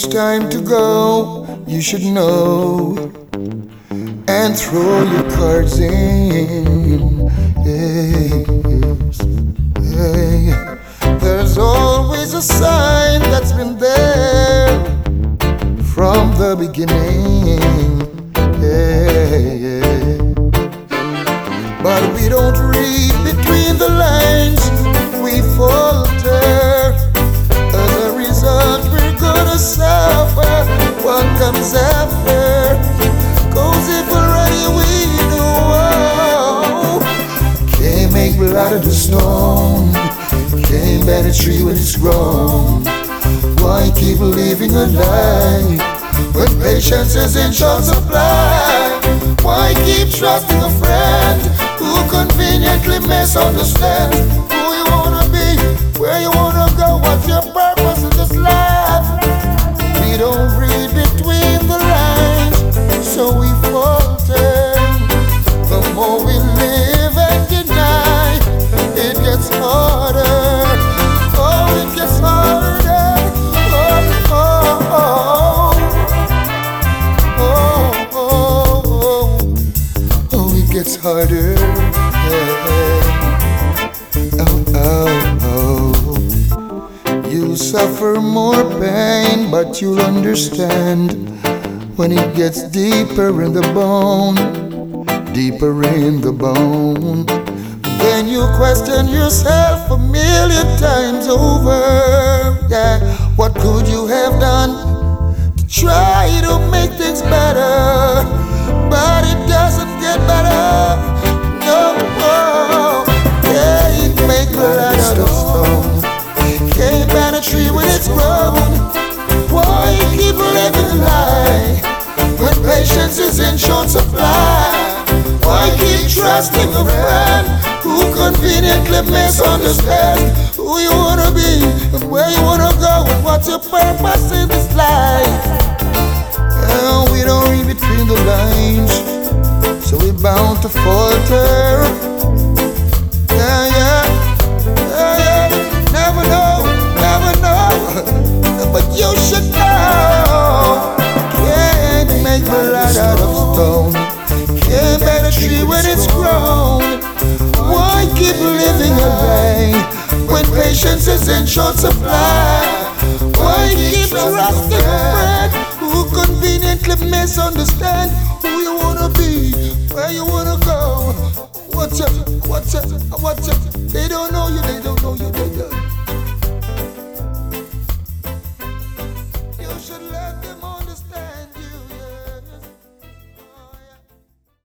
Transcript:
time to go, you should know and throw your cards in. Yes. Hey. There's always a sign that's been there from the beginning. Yeah. But we don't read between the lines, we falter. As a result, we're gonna suffer what comes after. 'Cause if already we know, can't make blood out of stone, can't bend a tree when it's grown. Why keep living a lie when patience is in short supply? Why keep trusting a friend who conveniently misunderstands who you wanna be, where you wanna go, what's your purpose in this life? We don't read between the lines, so we falter. The more we live and deny, it gets harder. Oh, it gets harder. Oh, oh, oh. Oh, oh, oh. Oh, it gets harder. Yeah. Oh, oh, oh. You suffer more pain, but you'll understand when it gets deeper in the bone, deeper in the bone. Then you question yourself a million times over. Yeah, what could you have done to try to make things better? But it doesn't get better. No, can't make blood out of stone, can't bend a tree when it's grown. Why keep living a lie when patience is in short supply? Why keep trusting a friend who conveniently misunderstands who you wanna be and where you wanna go and what's your purpose in this life? And we don't read between the lines, so we're bound to falter. Yeah, yeah, yeah, yeah. Never know, but you should know. Can't make blood out of stone, can't bend a tree when it's grown. Why keep living a lie when patience is in short supply? Why keep trusting a friend who conveniently misunderstand who you wanna be, where you wanna go? What's up? They don't know you, they don't